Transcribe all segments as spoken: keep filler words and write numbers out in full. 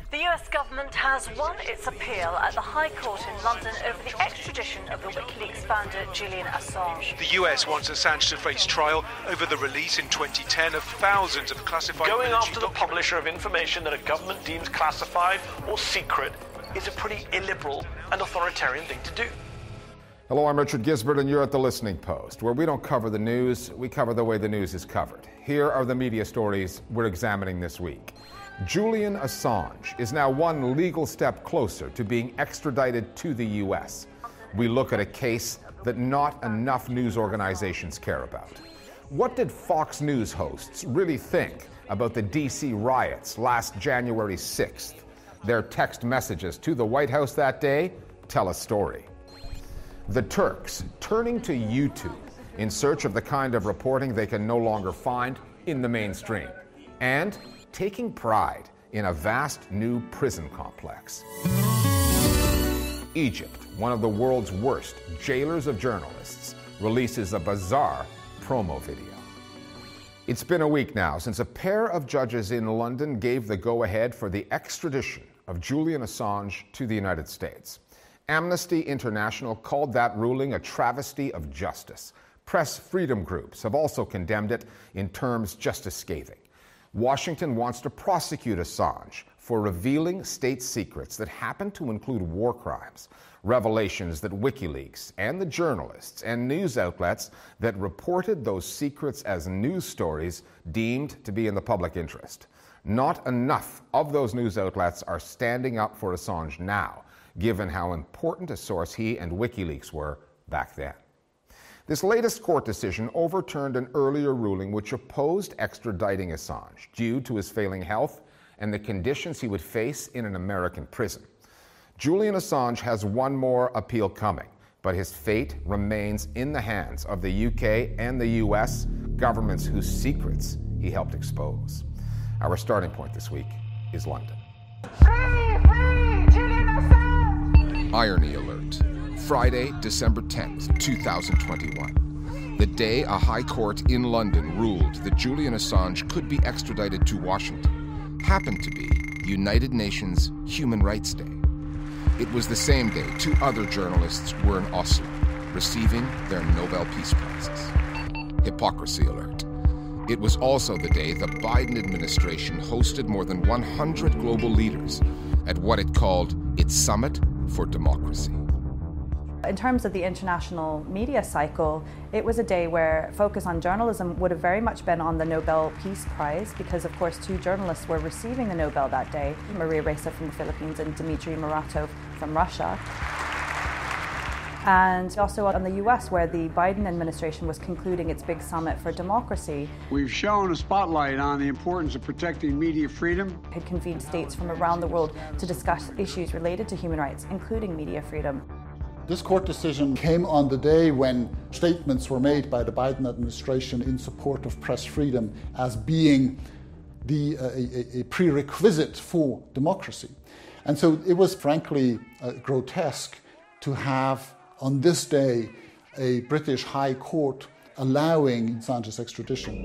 The U S government has won its appeal at the High Court in London over the extradition of the WikiLeaks founder Julian Assange. The U S wants Assange to face trial over the release in twenty ten of thousands of classified Going military after the documents. publisher of information that a government deems classified or secret is a pretty illiberal and authoritarian thing to do. Hello, I'm Richard Gisbert, and you're at The Listening Post, where we don't cover the news, we cover the way the news is covered. Here are the media stories we're examining this week. Julian Assange is now one legal step closer to being extradited to the U S. We look at a case that not enough news organizations care about. What did Fox News hosts really think about the D C riots last January sixth? Their text messages to the White House that day tell a story. The Turks turning to YouTube in search of the kind of reporting they can no longer find in the mainstream. And taking pride in a vast new prison complex. Egypt, one of the world's worst jailers of journalists, releases a bizarre promo video. It's been a week now since a pair of judges in London gave the go-ahead for the extradition of Julian Assange to the United States. Amnesty International called that ruling a travesty of justice. Press freedom groups have also condemned it in terms just as scathing. Washington wants to prosecute Assange for revealing state secrets that happen to include war crimes, revelations that WikiLeaks and the journalists and news outlets that reported those secrets as news stories deemed to be in the public interest. Not enough of those news outlets are standing up for Assange now, given how important a source he and WikiLeaks were back then. This latest court decision overturned an earlier ruling which opposed extraditing Assange due to his failing health and the conditions he would face in an American prison. Julian Assange has one more appeal coming, but his fate remains in the hands of the U K and the U S, governments whose secrets he helped expose. Our starting point this week is London. Free, free, Julian Assange! Irony alert. Friday, December tenth, two thousand twenty-one. The day a high court in London ruled that Julian Assange could be extradited to Washington happened to be United Nations Human Rights Day. It was the same day two other journalists were in Oslo, receiving their Nobel Peace Prizes. Hypocrisy alert. It was also the day the Biden administration hosted more than one hundred global leaders at what it called its Summit for Democracy. In terms of the international media cycle, it was a day where focus on journalism would have very much been on the Nobel Peace Prize, because of course two journalists were receiving the Nobel that day, Maria Ressa from the Philippines and Dmitry Muratov from Russia. And also on the U S, where the Biden administration was concluding its big summit for democracy. We've shown a spotlight on the importance of protecting media freedom. Had convened states from around the world to discuss issues related to human rights, including media freedom. This court decision came on the day when statements were made by the Biden administration in support of press freedom as being the, uh, a, a prerequisite for democracy. And so it was frankly uh, grotesque to have on this day a British High Court allowing Assange's extradition.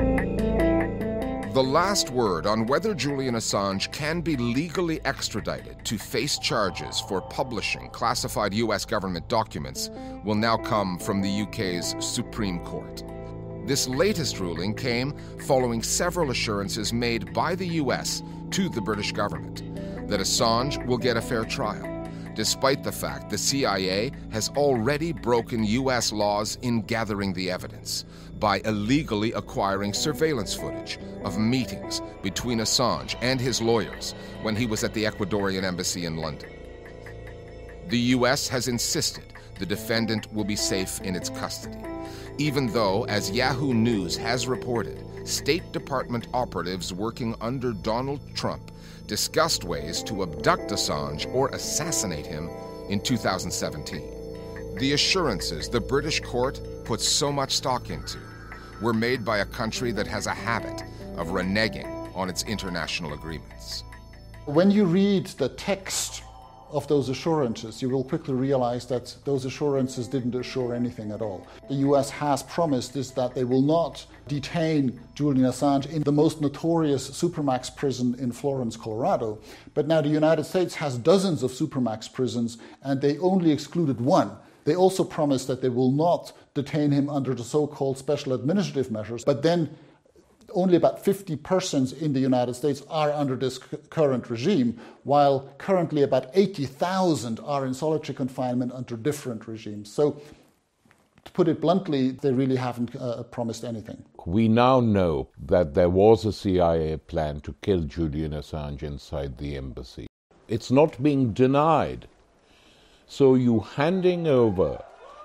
The last word on whether Julian Assange can be legally extradited to face charges for publishing classified U S government documents will now come from the U K's Supreme Court. This latest ruling came following several assurances made by the U S to the British government that Assange will get a fair trial, despite the fact the C I A has already broken U S laws in gathering the evidence by illegally acquiring surveillance footage of meetings between Assange and his lawyers when he was at the Ecuadorian embassy in London. The U S has insisted the defendant will be safe in its custody, even though, as Yahoo News has reported, State Department operatives working under Donald Trump discussed ways to abduct Assange or assassinate him in two thousand seventeen. The assurances the British court put so much stock into were made by a country that has a habit of reneging on its international agreements. When you read the text of those assurances, you will quickly realize that those assurances didn't assure anything at all. The U S has promised is that they will not detain Julian Assange in the most notorious Supermax prison in Florence, Colorado. But now the United States has dozens of Supermax prisons, and they only excluded one. They also promised that they will not detain him under the so-called special administrative measures, but then only about fifty persons in the United States are under this c- current regime, while currently about eighty thousand are in solitary confinement under different regimes. So, to put it bluntly, they really haven't uh, promised anything. We now know that there was a C I A plan to kill Julian Assange inside the embassy. It's not being denied. So you handing over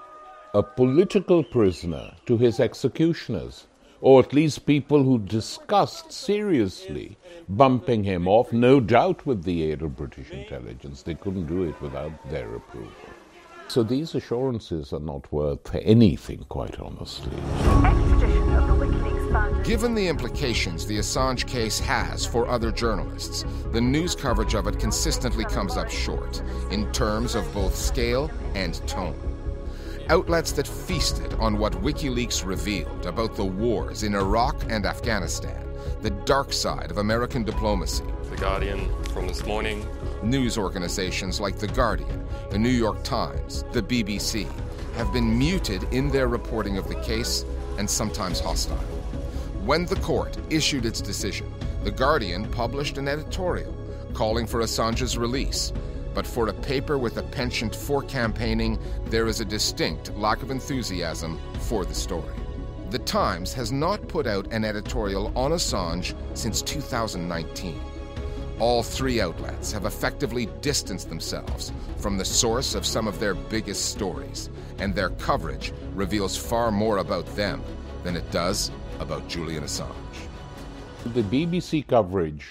a political prisoner to his executioners, or at least people who discussed seriously bumping him off, no doubt with the aid of British intelligence. They couldn't do it without their approval. So these assurances are not worth anything, quite honestly. Extradition of the WikiLeaks founder. Given the implications the Assange case has for other journalists, the news coverage of it consistently comes up short in terms of both scale and tone. Outlets that feasted on what WikiLeaks revealed about the wars in Iraq and Afghanistan, the dark side of American diplomacy. The Guardian from this morning. News organizations like The Guardian, The New York Times, the B B C have been muted in their reporting of the case and sometimes hostile. When the court issued its decision, The Guardian published an editorial calling for Assange's release. But for a paper with a penchant for campaigning, there is a distinct lack of enthusiasm for the story. The Times has not put out an editorial on Assange since two thousand nineteen. All three outlets have effectively distanced themselves from the source of some of their biggest stories, and their coverage reveals far more about them than it does about Julian Assange. The B B C coverage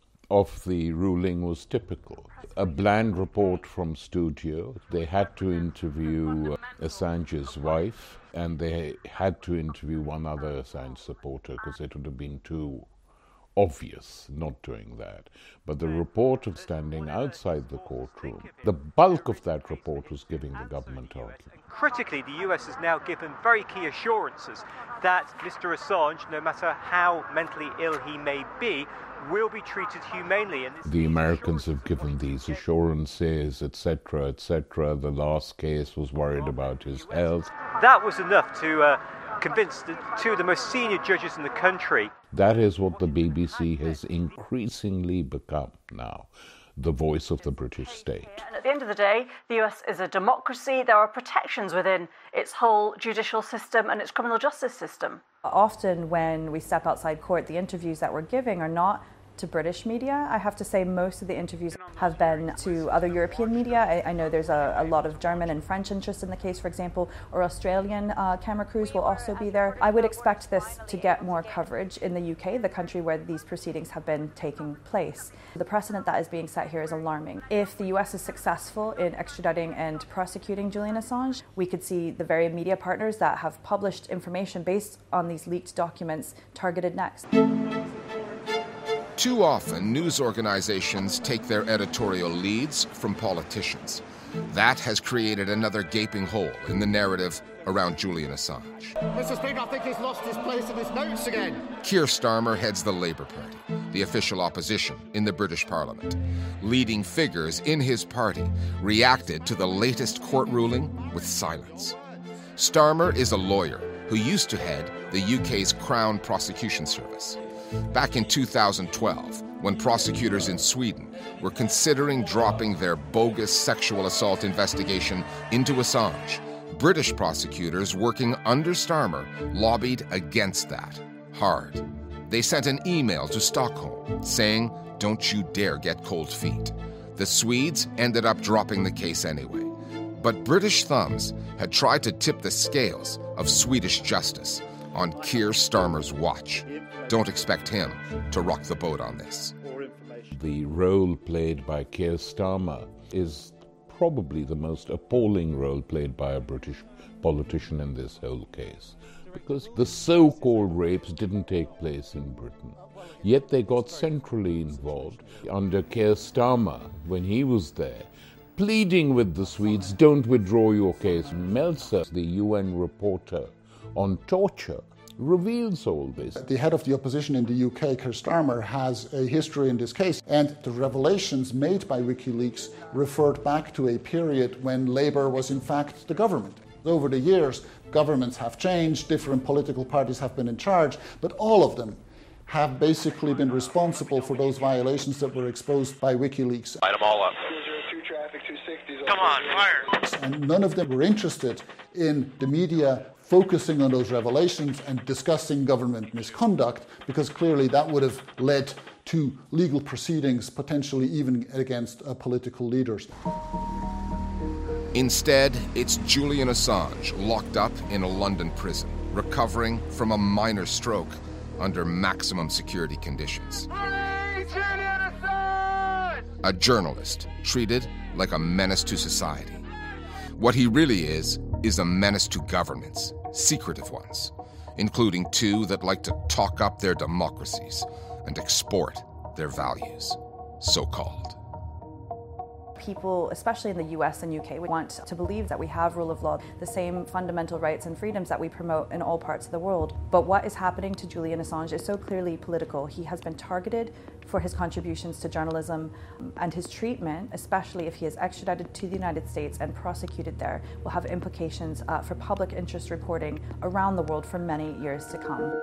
of the ruling was typical. A bland report from studio. They had to interview Assange's wife, and they had to interview one other Assange supporter because it would have been too obvious not doing that. But the report of standing outside the courtroom, the bulk of that report was giving the government argument. Critically, the U S has now given very key assurances that Mister Assange, no matter how mentally ill he may be, will be treated humanely. And the Americans have given these assurances, et cetera, et cetera. The last case was worried about his health. That was enough to uh, convince the, two of the most senior judges in the country. That is what the B B C has increasingly become now, the voice of the British state. And at the end of the day, the U S is a democracy. There are protections within its whole judicial system and its criminal justice system. Often when we step outside court, the interviews that we're giving are not to British media. I have to say most of the interviews have been to other European media. I, I know there's a, a lot of German and French interest in the case, for example, or Australian uh, camera crews will also be there. I would expect this to get more coverage in the U K, the country where these proceedings have been taking place. The precedent that is being set here is alarming. If the U S is successful in extraditing and prosecuting Julian Assange, we could see the very media partners that have published information based on these leaked documents targeted next. Too often, news organizations take their editorial leads from politicians. That has created another gaping hole in the narrative around Julian Assange. Mister Speaker, I think he's lost his place in his notes again. Keir Starmer heads the Labour Party, the official opposition in the British Parliament. Leading figures in his party reacted to the latest court ruling with silence. Starmer is a lawyer who used to head the U K's Crown Prosecution Service. Back in two thousand twelve, when prosecutors in Sweden were considering dropping their bogus sexual assault investigation into Assange, British prosecutors working under Starmer lobbied against that, hard. They sent an email to Stockholm saying, "Don't you dare get cold feet." The Swedes ended up dropping the case anyway. But British thumbs had tried to tip the scales of Swedish justice on Keir Starmer's watch. Don't expect him to rock the boat on this. The role played by Keir Starmer is probably the most appalling role played by a British politician in this whole case, because the so-called rapes didn't take place in Britain, yet they got centrally involved. Under Keir Starmer, when he was there, pleading with the Swedes, don't withdraw your case. Meltzer, the U N reporter on torture, reveals all this. The head of the opposition in the U K, Keir Starmer, has a history in this case, and the revelations made by WikiLeaks referred back to a period when Labour was in fact the government. Over the years, governments have changed, different political parties have been in charge, but all of them have basically been responsible for those violations that were exposed by WikiLeaks. Light them all up. Come on, fire! And none of them were interested in the media focusing on those revelations and discussing government misconduct, because clearly that would have led to legal proceedings, potentially even against uh, political leaders. Instead, it's Julian Assange locked up in a London prison, recovering from a minor stroke under maximum security conditions. A journalist treated like a menace to society. What he really is, is a menace to governments, secretive ones, including two that like to talk up their democracies and export their values, so-called. People, especially in the U S and U K, want to believe that we have rule of law, the same fundamental rights and freedoms that we promote in all parts of the world. But what is happening to Julian Assange is so clearly political. He has been targeted for his contributions to journalism, and his treatment, especially if he is extradited to the United States and prosecuted there, will have implications uh, for public interest reporting around the world for many years to come.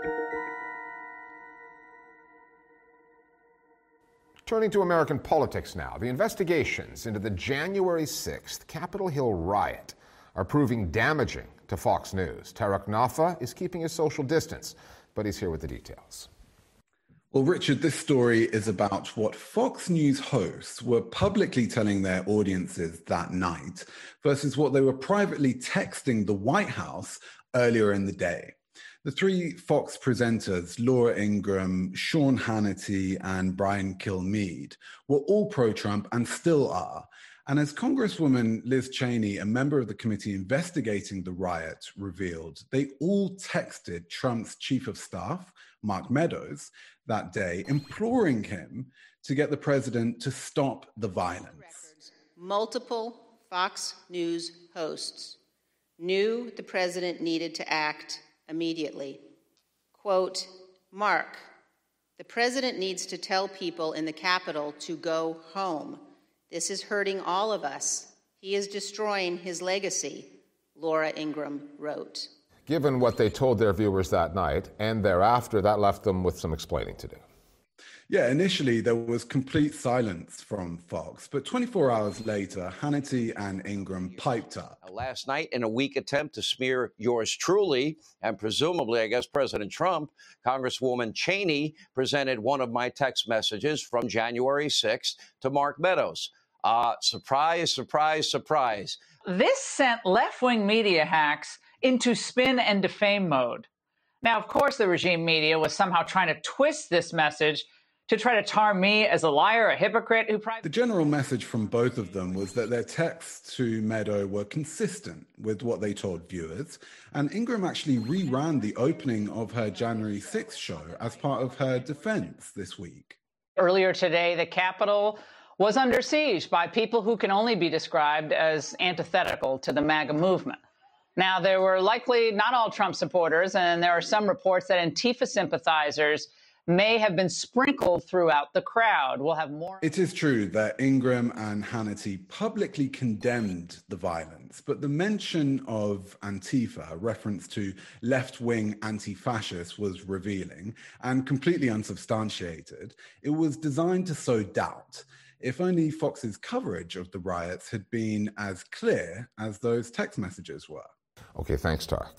Turning to American politics now, the investigations into the January sixth Capitol Hill riot are proving damaging to Fox News. Tarek Nafa is keeping his social distance, but he's here with the details. Well, Richard, this story is about what Fox News hosts were publicly telling their audiences that night versus what they were privately texting the White House earlier in the day. The three Fox presenters, Laura Ingraham, Sean Hannity, and Brian Kilmeade, were all pro-Trump and still are. And as Congresswoman Liz Cheney, a member of the committee investigating the riot, revealed, they all texted Trump's chief of staff, Mark Meadows, that day, imploring him to get the president to stop the violence. Multiple Fox News hosts knew the president needed to act immediately. Quote, Mark, the president needs to tell people in the Capitol to go home. This is hurting all of us. He is destroying his legacy, Laura Ingraham wrote. Given what they told their viewers that night and thereafter, that left them with some explaining to do. Yeah, initially there was complete silence from Fox, but twenty-four hours later, Hannity and Ingraham piped up. Last night, in a weak attempt to smear yours truly, and presumably, I guess, President Trump, Congresswoman Cheney presented one of my text messages from January sixth to Mark Meadows. Uh, surprise, surprise, surprise. This sent left-wing media hacks into spin and defame mode. Now, of course, the regime media was somehow trying to twist this message to try to tar me as a liar, a hypocrite who... Pri- the general message from both of them was that their texts to Meadow were consistent with what they told viewers, and Ingraham actually reran the opening of her January sixth show as part of her defense this week. Earlier today, the Capitol was under siege by people who can only be described as antithetical to the MAGA movement. Now, there were likely not all Trump supporters, and there are some reports that Antifa sympathizers may have been sprinkled throughout the crowd. We'll have more. It is true that Ingraham and Hannity publicly condemned the violence, but the mention of Antifa, a reference to left-wing anti-fascists, was revealing and completely unsubstantiated. It was designed to sow doubt. If only Fox's coverage of the riots had been as clear as those text messages were. Okay, thanks, Tarek.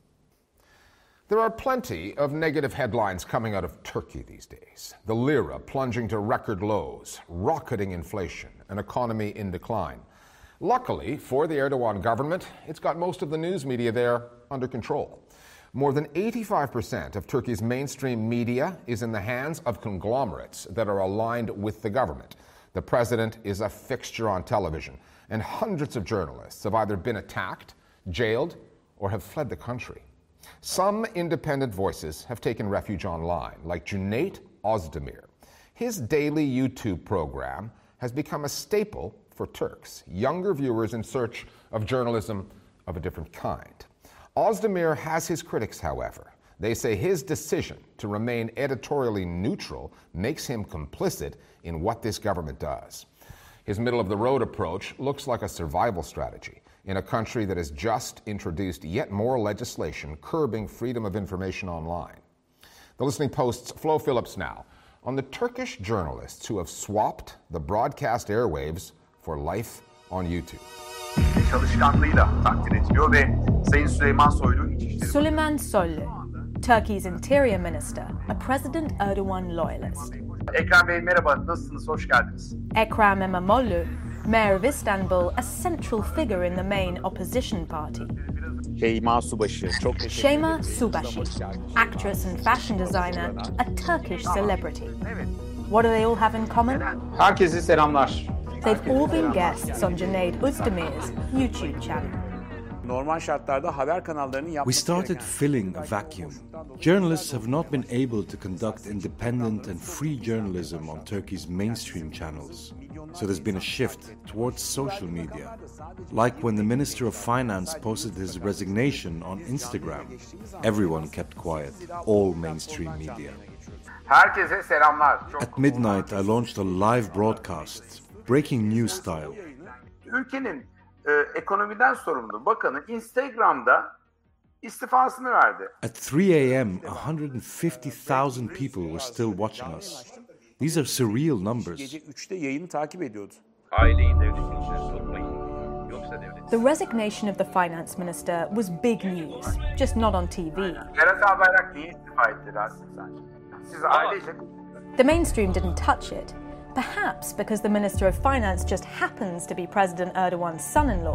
There are plenty of negative headlines coming out of Turkey these days. The lira plunging to record lows, rocketing inflation, an economy in decline. Luckily for the Erdogan government, it's got most of the news media there under control. More than eighty-five percent of Turkey's mainstream media is in the hands of conglomerates that are aligned with the government. The president is a fixture on television, and hundreds of journalists have either been attacked, jailed, or have fled the country. Some independent voices have taken refuge online, like Cüneyt Özdemir. His daily YouTube program has become a staple for for Turks, younger viewers in search of journalism of a different kind. Özdemir has his critics, however. They say his decision to remain editorially neutral makes him complicit in what this government does. His middle-of-the-road approach looks like a survival strategy in a country that has just introduced yet more legislation curbing freedom of information online. The Listening Post's Flo Phillips now on the Turkish journalists who have swapped the broadcast airwaves for life on YouTube. Çalışkanlığıyla takdir ediliyor ve Sayın Süleyman Soylu Süleyman Soylu, Turkey's Interior Minister, a President Erdogan loyalist. Ekrem Bey merhaba, nasılsınız? Hoş geldiniz. Ekrem İmamoğlu, Mayor of Istanbul, a central figure in the main opposition party. Şeyma Subaşı, çok teşekkür ederim. Şeyma Subaşı, actress and fashion designer, a Turkish celebrity. What do they all have in common? Herkese selamlar. They've all been guests on Cüneyt Özdemir's YouTube channel. Normal şartlarda haber kanallarının We yapması started gereken... filling a vacuum. Journalists have not been able to conduct independent and free journalism on Turkey's mainstream channels. So there's been a shift towards social media. Like when the Minister of Finance posted his resignation on Instagram, everyone kept quiet, all mainstream media. Herkese selamlar. Çok At midnight, I launched a live broadcast, breaking news style. Ülkenin e, ekonomiden sorumlu bakanı Instagram'da istifasını verdi. At three a.m., one hundred fifty thousand people were still watching us. These are surreal numbers. Gece üçte yayını takip ediyordu. Aileyi devletin içine sokmayın. Yoksa devlet. The resignation of the finance minister was big news, just not on T V. Berat Albayrak niye istifa etti Rasim Sancı? Siz ailece... The mainstream didn't touch it, perhaps because the Minister of Finance just happens to be President Erdogan's son-in-law.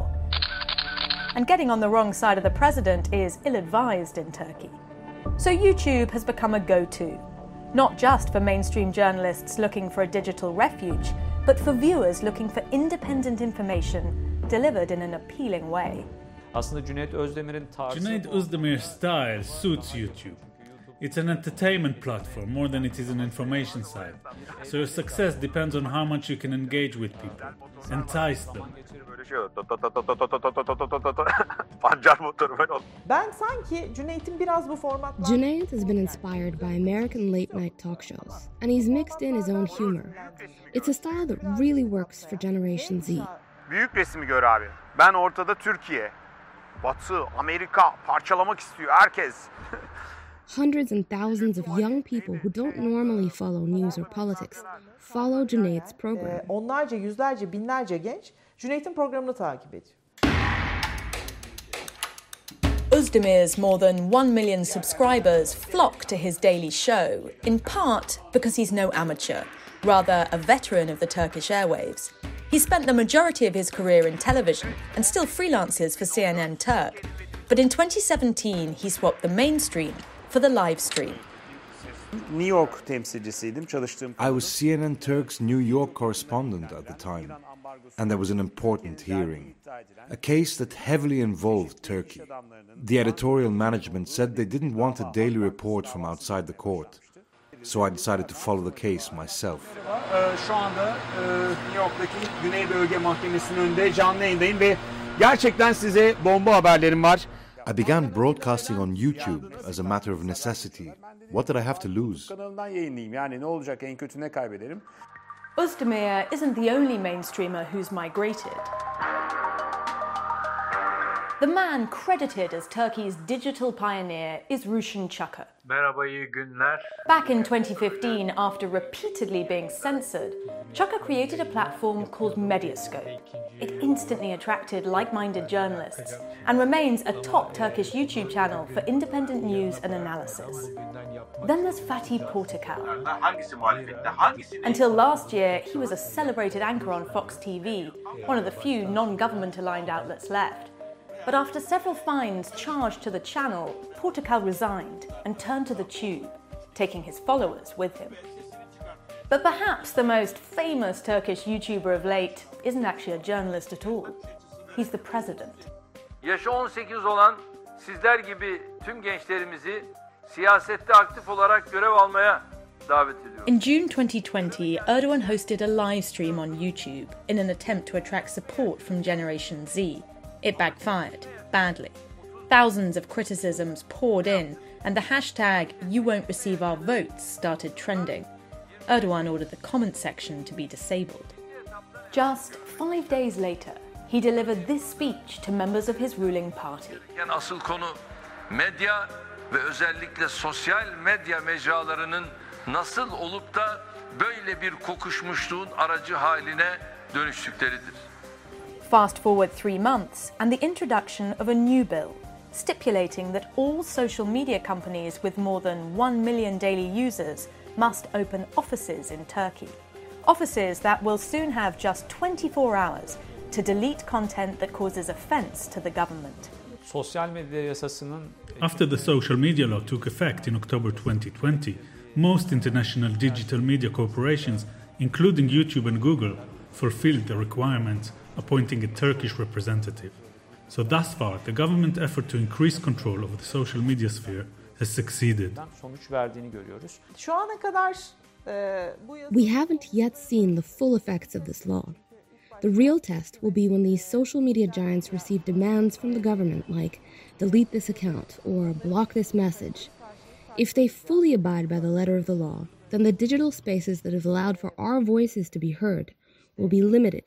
And getting on the wrong side of the president is ill-advised in Turkey. So YouTube has become a go-to, not just for mainstream journalists looking for a digital refuge, but for viewers looking for independent information delivered in an appealing way. Aslında Cüneyt Özdemir'in tarzı... Cüneyt Özdemir's style suits YouTube. It's an entertainment platform more than it is an information site. So your success depends on how much you can engage with people, entice them. Ben sanki Cüneyt'in biraz bu formatlar... Cüneyt has been inspired by American late-night talk shows, and he's mixed in his own humor. It's a style that really works for Generation Z. Büyük resmi gör abi. Ben ortada Türkiye. Batı, Amerika parçalamak istiyor herkes. Hundreds and thousands of young people who don't normally follow news or politics follow Cüneyt's program. Ee, onlarca, yüzlerce, binlerce genç Cüneyt'in programını takip ediyor. Özdemir's more than one million subscribers flock to his daily show, in part because he's no amateur, rather a veteran of the Turkish airwaves. He spent the majority of his career in television and still freelances for C N N Turk. But in twenty seventeen, he swapped the mainstream for the live stream. New York temsilcisiydim, çalıştığım... I was C N N Turk's New York correspondent at the time, and there was an important hearing, a case that heavily involved Turkey. The editorial management said they didn't want a daily report from outside the court, so I decided to follow the case myself. Şu anda New York'taki Güney Bölge Mahkemesi'nin önünde canlı yayındayım ve gerçekten size bomba haberlerim var. I began broadcasting on YouTube as a matter of necessity. What did I have to lose? Kanalından yayınlayayım. Yani ne olacak, en kötü ne kaybederim? Özdemir isn't the only mainstreamer who's migrated. The man credited as Turkey's digital pioneer is Rushan Çakır. Merhaba, iyi günler. Back in twenty fifteen, after repeatedly being censored, Çakır created a platform called Medyascope. It instantly attracted like-minded journalists and remains a top Turkish YouTube channel for independent news and analysis. Then there's Fatih Portakal. Until last year, he was a celebrated anchor on Fox T V, one of the few non-government-aligned outlets left. But after several fines charged to the channel, Portakal resigned and turned to the tube, taking his followers with him. But perhaps the most famous Turkish YouTuber of late isn't actually a journalist at all. He's the president. Yaşı on sekiz olan sizler gibi tüm gençlerimizi siyasette aktif olarak görev almaya davet ediyorum. In June twenty twenty, Erdogan hosted a live stream on YouTube in an attempt to attract support from Generation Z. It backfired, badly. Thousands of criticisms poured in, and the hashtag "You won't receive our votes" started trending. Erdogan ordered the comment section to be disabled. Just five days later, he delivered this speech to members of his ruling party. Yani asıl konu medya ve özellikle sosyal medya mecralarının nasıl olup da böyle bir kokuşmuşluğun aracı haline dönüştükleridir. Fast forward three months and the introduction of a new bill stipulating that all social media companies with more than one million daily users must open offices in Turkey. Offices that will soon have just twenty-four hours to delete content that causes offence to the government. Sosyal medya yasasının After the social media law took effect in October twenty twenty, most international digital media corporations, including YouTube and Google, fulfilled the requirements, appointing a Turkish representative. So thus far, the government effort to increase control over the social media sphere has succeeded. sonuç verdiğini görüyoruz. Şu ana kadar e, bu yasa... We haven't yet seen the full effects of this law. The real test will be when these social media giants receive demands from the government like delete this account or block this message. If they fully abide by the letter of the law, then the digital spaces that have allowed for our voices to be heard will be limited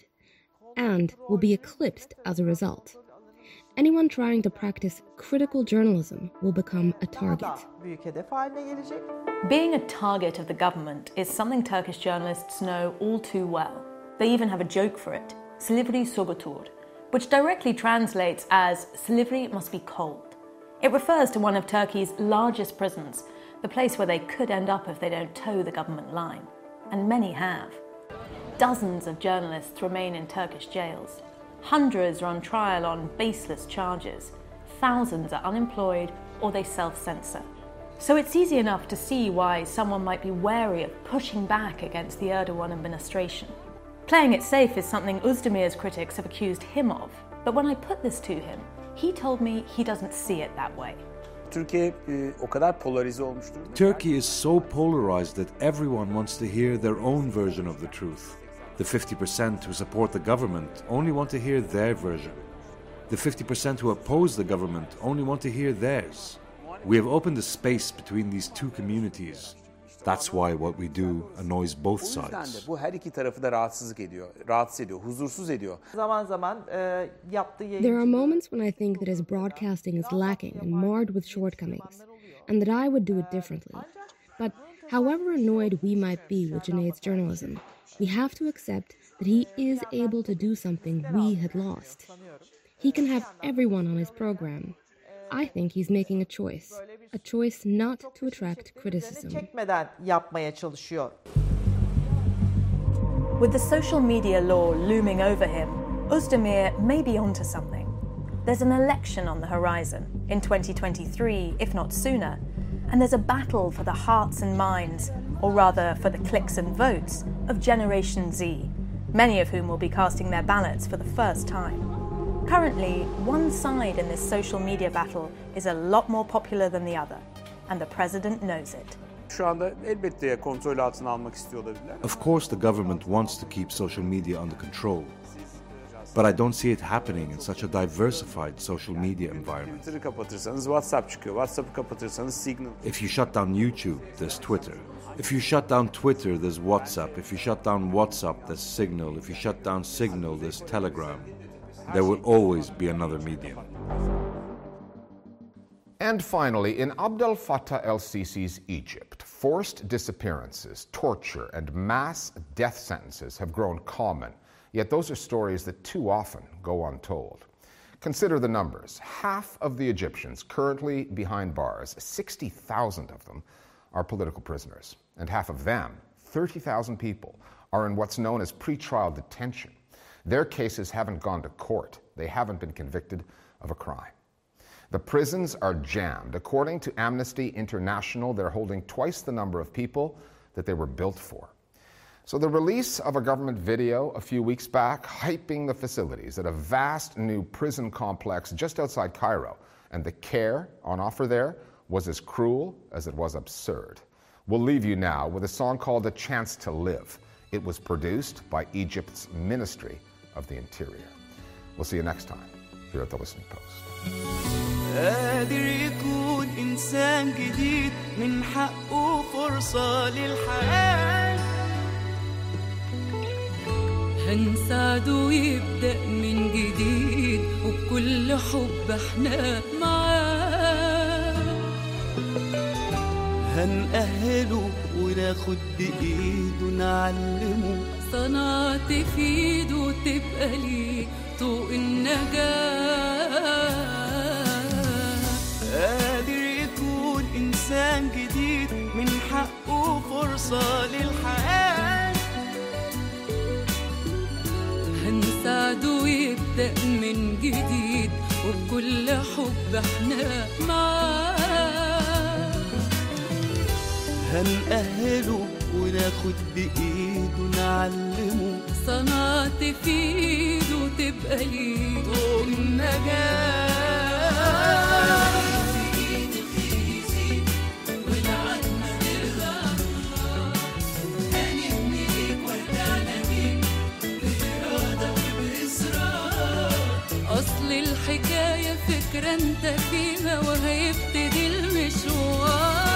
and will be eclipsed as a result. Anyone trying to practice critical journalism will become a target. Büyük hedef haline gelecek. Being a target of the government is something Turkish journalists know all too well. They even have a joke for it, Silivri Soğutur, which directly translates as Silivri must be cold. It refers to one of Turkey's largest prisons, the place where they could end up if they don't toe the government line. And many have. Dozens of journalists remain in Turkish jails. Hundreds are on trial on baseless charges. Thousands are unemployed or they self-censor. So it's easy enough to see why someone might be wary of pushing back against the Erdogan administration. Playing it safe is something Özdemir's critics have accused him of. But when I put this to him, he told me he doesn't see it that way. Türkiye e, o kadar polarize olmuş durumda. Turkey is so polarized that everyone wants to hear their own version of the truth. The fifty percent who support the government only want to hear their version. The fifty percent who oppose the government only want to hear theirs. We have opened a space between these two communities. That's why what we do annoys both O yüzden de sides. bu her iki tarafı da rahatsızlık ediyor, rahatsız ediyor, huzursuz ediyor. Zaman zaman e, yaptığı yayın... There are moments when I think that his broadcasting is lacking and marred with shortcomings, and that I would do it differently. But however annoyed we might be with Junaid's journalism, we have to accept that he is able to do something we had lost. He can have everyone on his program. I think he's making a choice, a choice not to attract criticism. Çekmeden yapmaya çalışıyor. With the social media law looming over him, Özdemir may be onto something. There's an election on the horizon in twenty twenty-three, if not sooner, and there's a battle for the hearts and minds, or rather for the clicks and votes, of Generation Z, many of whom will be casting their ballots for the first time. Currently, one side in this social media battle is a lot more popular than the other, and the president knows it. Şu anda elbette kontrol altına almak istiyor olabilirler. Of course, the government wants to keep social media under control. But I don't see it happening in such a diversified social media environment. Twitter'ı kapatırsanız WhatsApp çıkıyor. WhatsApp'ı kapatırsanız Signal. If you shut down YouTube, there's Twitter. If you shut down Twitter, there's WhatsApp. If you shut down WhatsApp, there's Signal. If you shut down Signal, there's Telegram. There will always be another medium. And finally, in Abdel Fattah el-Sisi's Egypt, forced disappearances, torture, and mass death sentences have grown common. Yet those are stories that too often go untold. Consider the numbers. Half of the Egyptians currently behind bars, sixty thousand of them, are political prisoners. And half of them, thirty thousand people, are in what's known as pretrial detention. Their cases haven't gone to court. They haven't been convicted of a crime. The prisons are jammed. According to Amnesty International, they're holding twice the number of people that they were built for. So the release of a government video a few weeks back hyping the facilities at a vast new prison complex just outside Cairo, and the care on offer there was as cruel as it was absurd. We'll leave you now with a song called A Chance to Live. It was produced by Egypt's Ministry of the Interior. We'll see you next time here at The Listening Post. قادر يكون إنسان جديد من حقه فرصة للحياة هنساعده يبدأ من جديد وبكل حب احنا معاه هنأهله وناخد بإيده نعلمه صنعت في ايده تبقى ليه طوق النجاة قادر يكون إنسان جديد من حقه فرصة للحياة هنساعده يبدأ من جديد وبكل حب احنا معاه هنأهله وناخد بإيده نعلمه صنعت في ايده تبقى ليه طوق النجاة أصل الحكاية فكرة انت فيها وهيبتدي المشوار